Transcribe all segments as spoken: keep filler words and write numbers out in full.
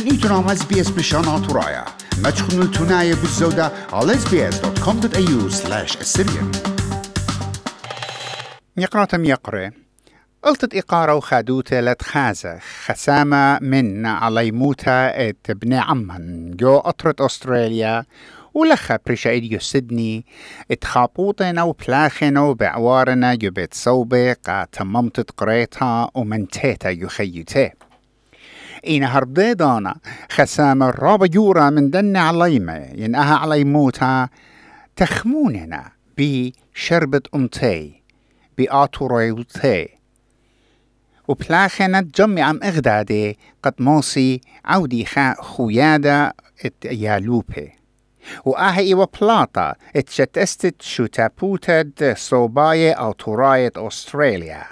إيتنا مع إس بي إس بشانات ورايا ما تخنوا التناية بالزودة على إس بي إس دوت كوم دوت إيه يو سلاش السريان. يقرأتم يقرأ قلت إقارة وخادوتة لتخازة خسامة من عليموتا ابن عمان جو أطرت أستراليا ولخا بريشايديو سيدني اتخابوطنا وبلاخنا بعوارنا يبت صوبة قا تممت قريتها ومنتيتا يخيوته إين هرديدانا خسامة رابا جورا من دن عليمة ينأها عليموتا تخموننا بشربة أمتي بآتوريوتي وبلاخنا جمع ام اغدادي قد موسي عودي خا خويادة ات يالوبي وآهي وبلاطة اتشتستت شوتابوتد صوباية او توراية أستراليا.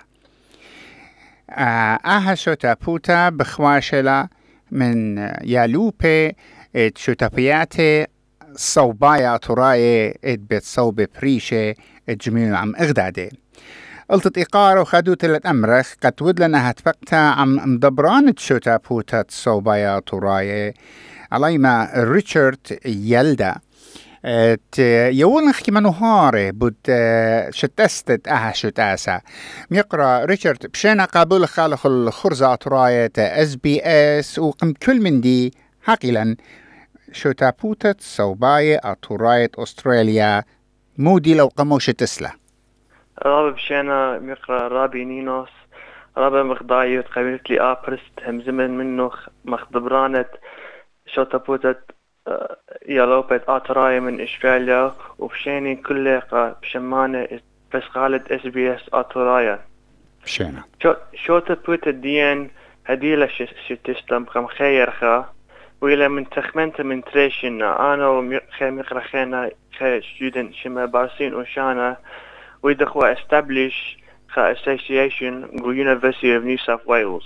آها شوتابوتا بخواشلة من يالوبي ات شوتابياتي صوباية توراية ات بيت صوب بريشة ات جميع ام اغدادي. قلت إقارة وخدوت الأمرخ قد ودلنا هتفقتا عم مدبران تشوتا بوتا صوبايا طراية علي ما ريتشارد يلدا يولنخ كما نهاري بود شتستت أها شتاسا ميقرأ ريتشارد بشينا قابل خالخ الخرزة طراية اس بي اس وقم كل من دي حقيلا شوتا بوتا صوبايا طراية أستراليا مودي لو قموش تسلا رابع بشينا ميقرأ رابي نينوس رابع مخضايوت قبلت لي آبرست هم زمن منه مخضبرانت شوتابوتت يالوبت آتراي من إستراليا وبشيني كله بشمانة بس قالت اس بي اس آترايا بشينا شوتابوتت ديان هديلة شتستم خم خير خا وإلى من تخمنت من تريشنا أنا وميقرأ ميقرأ خينا خي student شما بارسين وشانا ويدخوا establish خا association with University of New South Wales.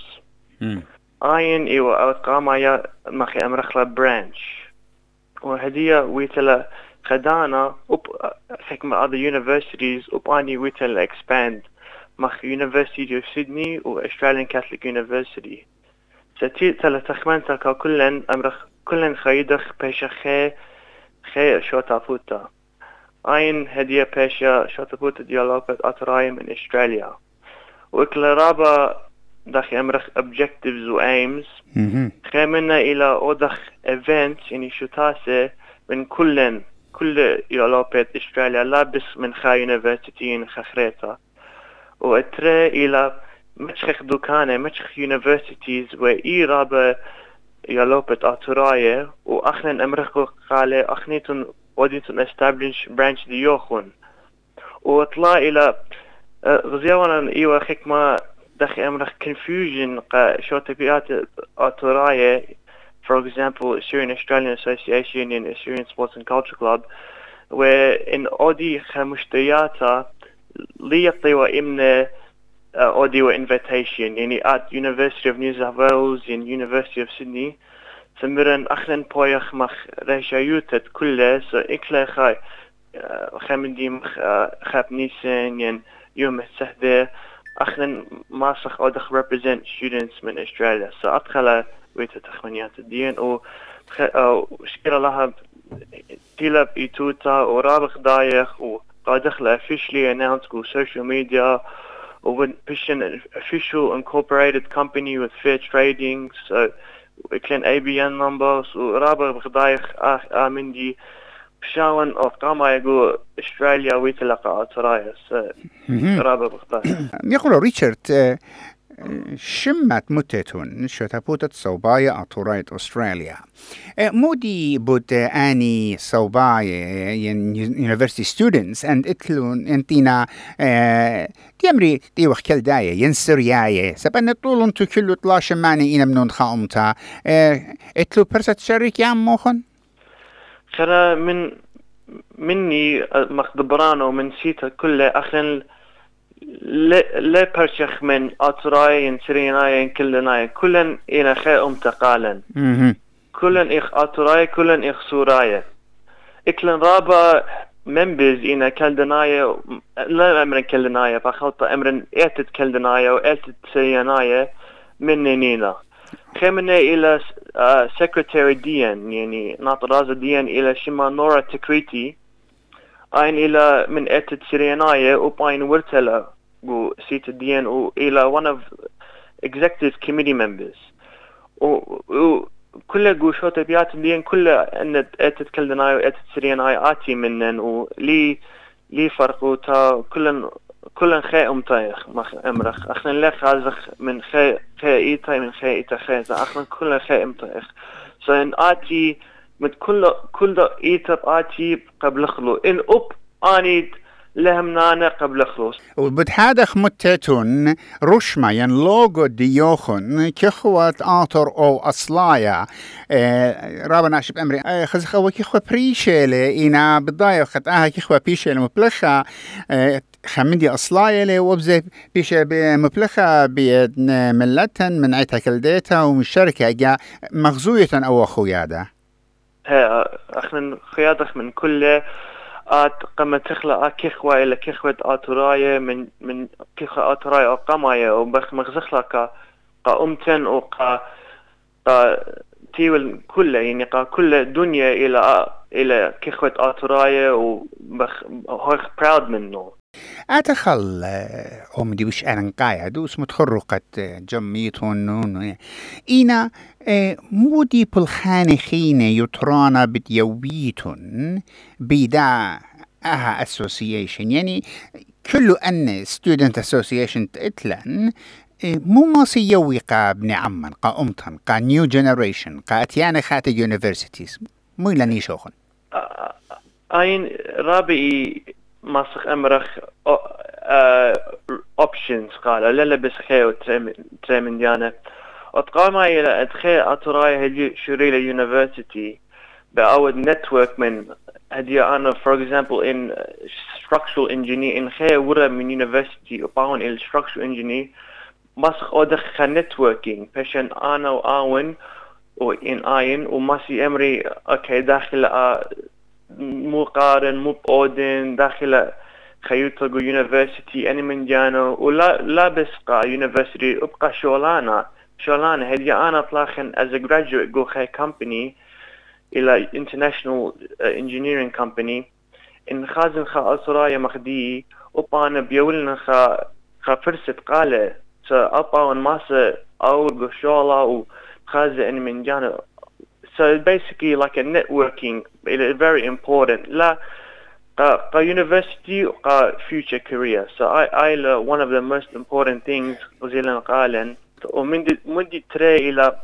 آين إيوه أو قامايا مخي أمرخلا branch وهدية ويتلا خدانا أب حكمة other universities وباني ويتلا expand مخي University of Sydney و Australian Catholic University. ستي تلا تخمنتا كلن أمرخ كلن خيدخ بيش خي خي شوتا فوتا. آين هدية بيشا شوتابوت ديالوبت أتراي من إستراليا وإكلا رابا داخي أمرخ objectives و aims خيمنا إلى أودخ events يعني شوتاسة من كلن كل ديالوبت إستراليا لا بس من خا يونيفرسيتين خخريتا وإترى إلى مشخخ دوكانة مشخ universities وإي رابا ديالوبت أتراي وأخنن أمرخ قالة أخنيتون وديتون establish branch ديوخون وطلع إلى غزيوانا إيوه حكمة دخي أمرخ confusion قا شوتابيات أتراية for example Syrian Australian Association and Syrian Sports and Culture Club وإن أودي خمشتياتا ليطيوا إمنا أودي و invitation يعني at University of New South Wales and University of Sydney سمرن أخلن بويخ مخ رشايوتت كله سو إكلا خاي خامندي مخ خاب نيسان ين يوم السهدة أخلن ماسخ أودخ represent students من أستراليا سو أدخل ويتا تخمنيات الدين و شكرا لها تيلاب إيتوتا ورابخ دايخ وقادخل officially announced go social media و بشن official incorporated company with fair trading so وكلن اي بي ان نمبرز ورابر بخدايخ اخ امن دي بشاون او قاما يقول استراليا ويتلقى اترايس رابر بخدايخ يقول ريتشارد شمت متتون شوتابوتت صوبايا أطوراية أستراليا مودي بود أني صوبايا university students and إتلون انتينا تيمري تي وخكل دايا ينسريايا سبنا طولن تكلو طلاش ماني إنا منون خاومتا إتلو برسة شريك يا موخن خرا من مني مخدبرانو من سيتا كله أخن لا برشخ من أطراين سريناين كلناين كلن إنا خي أمتقالا كلن إخ أطراي كلن إخ سورايا إكلن رابا members إنا كالدنايا لا أمرن كالدنايا فخلطة أمرن إعتد كالدنايا وإعتد سرينايا من نينا خيمنا إلى سكرتيري ديان يعني ناطرازة ديان إلى شما نورا تكريتي أين إلى من أتت سيريناية وباين ورتلا و سيت ديان وإلى one of executive committee members وكل جو شو تبيات ديان كل أن أتت كلدناي وأتت سيريناي آتي منن ولي لي فرقو تا كلن كلن خي أمتايخ مخ أمرخ أخنا لا خازخ من خي خي إيتاي من خي إيتا خي أخنا كلن خي أمتايخ سأن آتي من كل كل إيتا آتي قبل خلو إن أب آنيد لهم نانا قبل خلوص وبتحادخ متتون رشما ين لوغو ديوخن كخوات آطر أو أصلايا اه رابنا شب أمري اه خزخوا كخوا بريشيلي إنا بالضايا وخط آها كخوا بريشيلي مبلخا اه خمدي أصلايا لي وبزي بيشي مبلخا بيدن ملتن من عيتا كالديتا ومن الشركة جا مغزوية أو خيادة ها أخنا خيادخ من كل آت قم تخلق كخوة إلى كخوة آتراية من من كخوة آتراية أو قماية أو بخ مغزخلة كا قامتن أو قا قا تيول كله يعني قا كل دنيا إلى إلى كخوة آتراية وبخ هو proud منه. أتخل أم دي وش أنا قاعد دوس متخرقة جميتون نون إنا مودي بالخانخين يترانا بديوبيتون بدا أها association يعني كل أن student association تأتلن مو ماسي يوي قا ابن عمان قا أمتن قا new generation قا أتيانا خاتي universities مو لاني شوخن أين رابعي ماسخ أمرخ options قال لا لبس خير تريمن ديانا أتقام إلى أدخل أتراي هدي شريلة university بأود network من هدي أنا for example in structural engineer in خير ورا من university وباون إل structural engineer ماسخ أدخل networking بشان أنا وآون وإن آين وماسي أمري أوكي داخل مو قارن مو بأودن داخل خيوطة يونيفرسيتي أنا من جانو ولا لا بس قا يونيفرسيتي أبقى شغلانة شغلانة هدي أنا طلاخن as a graduate go خي company إلى international engineering company إن خازن خا أسرايا مخدي وبانا بيولنا خا خا فرصة قالة سأبا ونماسة أو جو شغلة وخازن أنا من جانو. So basically like a networking, it's very important. La, ka university ka future career. So I, I uh, one of the most important things وزيلن قالن. ومن دي من دي ترى إلى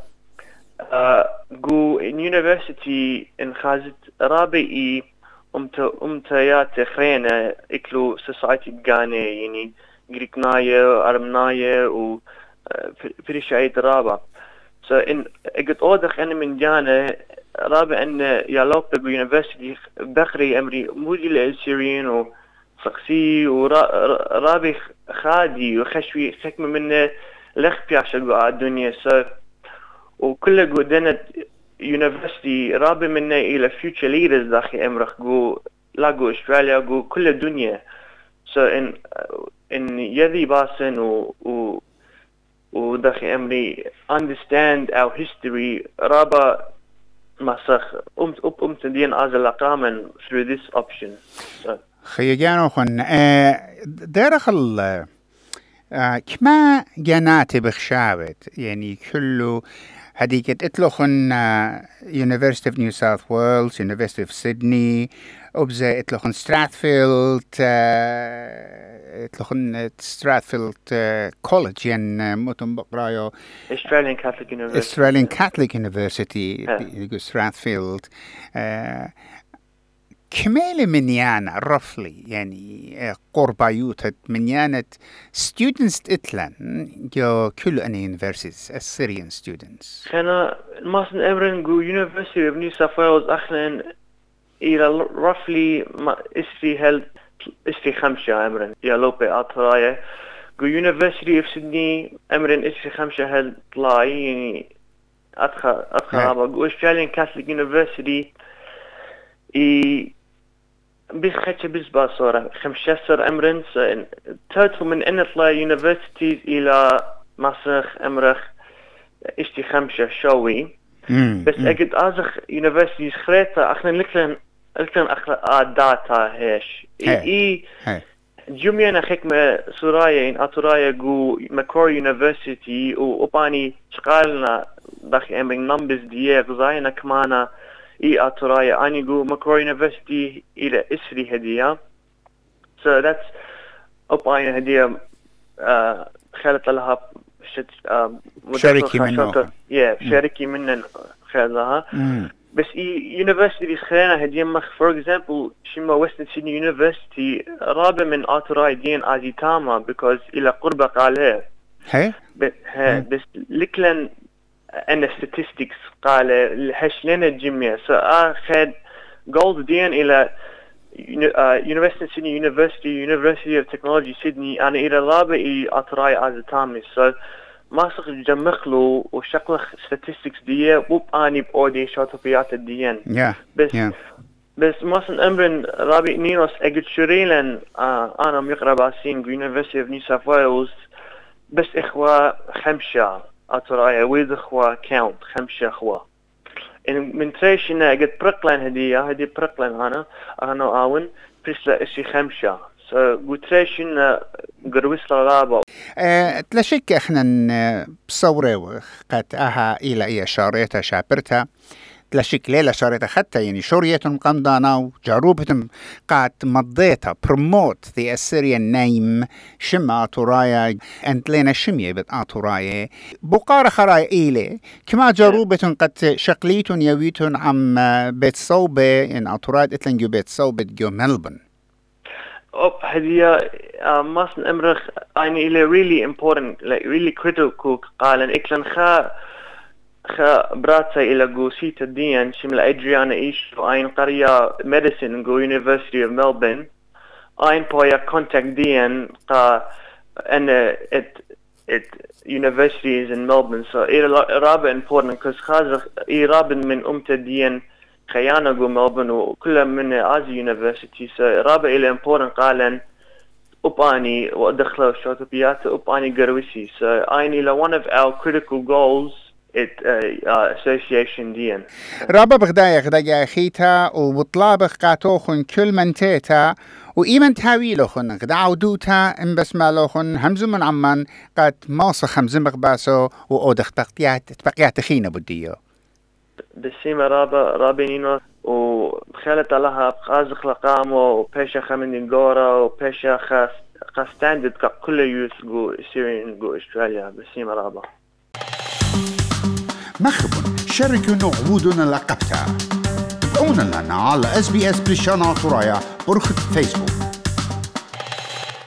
جو in university in خازت رابعي أمت أمتيات خرينة إكلو society بجانة يعني غريكناية أرمناية و فريش عيد رابع. So in قد أودخ أنا من جانا رابع أن يالوب بيونيفرسيتي بخري أمري مودي للسيرين وفقسي ورابع خادي وخشوي خكمة منه لخ بيعشقوا على الدنيا. So وكل قدنا يونيفرسيتي رابع منه إلى future leaders داخل أمرخ جو لاقو أستراليا جو كل الدنيا. So in in يذي باسن و, و وداخل أمري understand our history رابع مسخ أمت أب أمت دين أزل أقامن through this option. So. خيجانو خن دارخل كما جناتي بخشاوت يعني كله هديك اتلوخن University of New South Wales, University of Sydney وبزا اتلوخن ستراتفيلد اتلوخن ستراتفيلد كوليدج ين متن بقرايو Australian Catholic University Australian Catholic University يقول ستراتفيلد كمال منيانا roughly يعني قربايوت منيانة students اتلان جو كل أني universities Assyrian students. خنا ماسن أمرن جو University of New South Wales أخلن إلى roughly ما إسفي هل إسفي خمسة أمرن يا لوبي أطراية جو University of Sydney أمرن إسفي خمسة هل طلاعي يعني أدخل أدخل أبغى جو Australian Catholic University إي بخشة بزبا صورة خمسة أمرن تاتو من أن طلع يونيفرسيتيز إلى مسخ أمرخ إشتي خمسة شوي بس أجد أزخ universities خريطة أخنا لكن لكن أخلا داتا هيش إي جميعنا خكمة سورايا إن أتورايا جو ماكور يونيفرسيتي وأباني شغالنا داخل أمين نمبز ديه غزاينا كمانا إي أتورايا أني جو ماكور يونيفرسيتي إلى إسري هدية so that's أباني هدية خلت لها شركي منه yeah شركي منن خلها بس اي يونيفرسيتي خلينا هدية مخ for example شما ويستن سيدني يونيفرسيتي رابع من آتوراي دين آزي تاما because إلى قربة قالها هي بس لكلن أنا statistics قال هش لنا الجميع so آخد gold دين إلى University of Sydney University University of Technology Sydney أنا إلى رابع إي آتوراي آزي تامي so ما صخ جمخلو وشكله statistics دي وب اني بأودي شاطبيات الديان yeah. بس yeah. بس مثلا امرن رابي نينوس اجد شريلن آه انا مقرا باسين University of New South Wales بس اخوة خمسة اترايا ويد اخوة كاونت خمسة اخوة ان من تريشنا اجد برقلان هدية هدي برقلان انا انا اون برسلا اشي خمسة قلتريشن قرويس لغابة أه تلاشك احنا بصورة قد اها الى اي شاريتا شابرتا تلاشك ليلة شاريتا حتى يعني شوريتهم قمدانا وجاروبتهم قد مضيتا promote the Assyrian name شما اتورايا انت لينا شمية بت اتورايا بقارة خراي ايلي كما جاروبتهم قد شقليتون يويتون عم بيت صوبة ان اتورايا اتلنجو بيت صوبة جو ملبون أوب هدية ماسن أمرخ أني إلى really important like really critical قالن إكلن خا خا براتا إلى جو سيت الدين شمل أدريانا إيش وأين قرية medicine جو University of Melbourne أين بويا contact دين قا أنا at at universities in Melbourne so إلى رابع important because خازر إيه رابع من أمت الدين خيانة جو ملبون وكل من آزي يونيفرسيتي رابع إلى إمبورن قالن أباني وأدخله شوتوبيات أباني قرويسي so أين إلى one of our critical goals at uh, uh, association دين رابع بغدايا غدايا خيتا وبطلابخ قاتوخن كل من تيتا وإيمن تاويلوخن غدا عودوتا إن بس مالوخن همزو من عمان قد ماصة خمزن بغباسو وأودخ بقيات بقيات خينة بديو بسيمة رابع رابينينو وخلت لها قازق لقامو وبيشا خمين جورا وبيشا خاس خاستاندد كل يوث جو سيرين جو استراليا بسيمة رابع مخبون شاركونا عبودنا لقبتها تابعونا لنا على اس بي اس بريشانا ترايا برخة فيسبوك